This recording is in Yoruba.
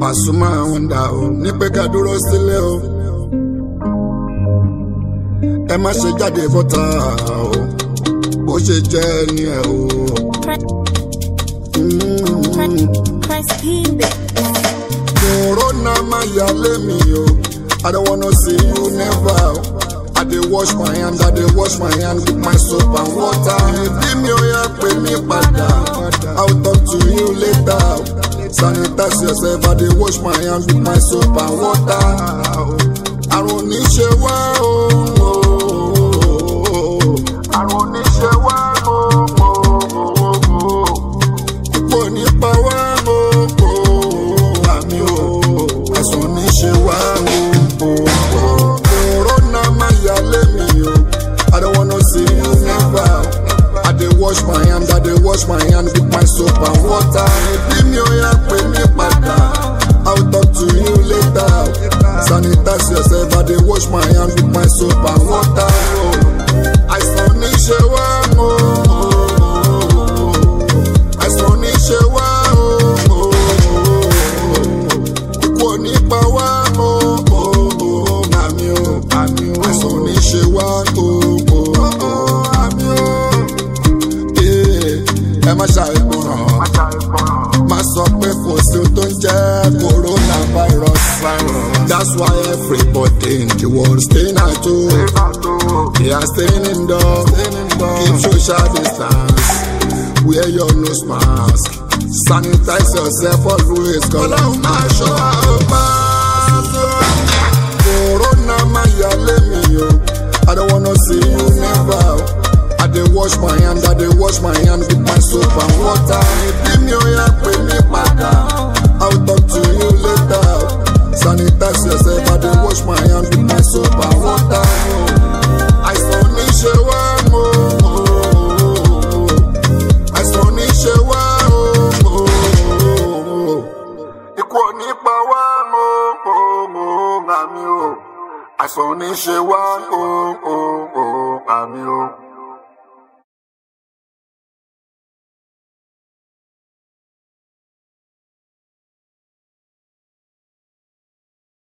Pasuma wonder o, ní pé ká dúró sílé o. Ẹ má ṣe jáde bọ́tà o, bó ṣe jẹ́ ní ẹ̀ o. Corona máa yà lé mi o, I don't wanna see you never. I dey wash my hand, I dey wash my hand with my soap and water. Bí mi ò yá pè mí padà, I'll talk to you later. Sanitize yourself, I dey wash my hand with my soap and water. Àrùn ní ṣe wá o, àrùn ní ṣe wá o, kò ní pa wá o, àmì o, àìsàn ní ṣe wá o. Corona máa yà lé mi o, I don't wanna see you never. I dey wash my hand, I dey wash my hand with my soap and water. Bí mi ò yá pè mí padà, I'll talk to you later. Sanitize yourself, I dey wash my hand with my soap and water. Àìsàn ní ṣe wá o, àìsàn ní ṣe wá o, ikú ò ní pa wá o, àmì o, àìsàn ní ṣe wá o, àmì o. Ẹ má ṣàìgbọràn, má sọ pé kò sí ohun tó ń jẹ́ coronavirus. That's why everybody in the world staying at home. They are staying indoors. Keep social distance. Wear your nose mask. Sanitize yourself always. Ọlọ́run máa ṣọ́ àbá. Corona máa yà lé mi o, I don't wanna see you never. I dey wash my hand, I dey wash my hand with my soap and water. Bí mi ò yá pè mí padà, I'll talk to you later. Sanitize yourself, I dey wash my hand with my soap and water. Àìsàn ní ṣe wá o, àìsàn ní ṣe wá o, ikú ò ní pa wá o, àmì o, àìsàn ní ṣe wá o, àmì o.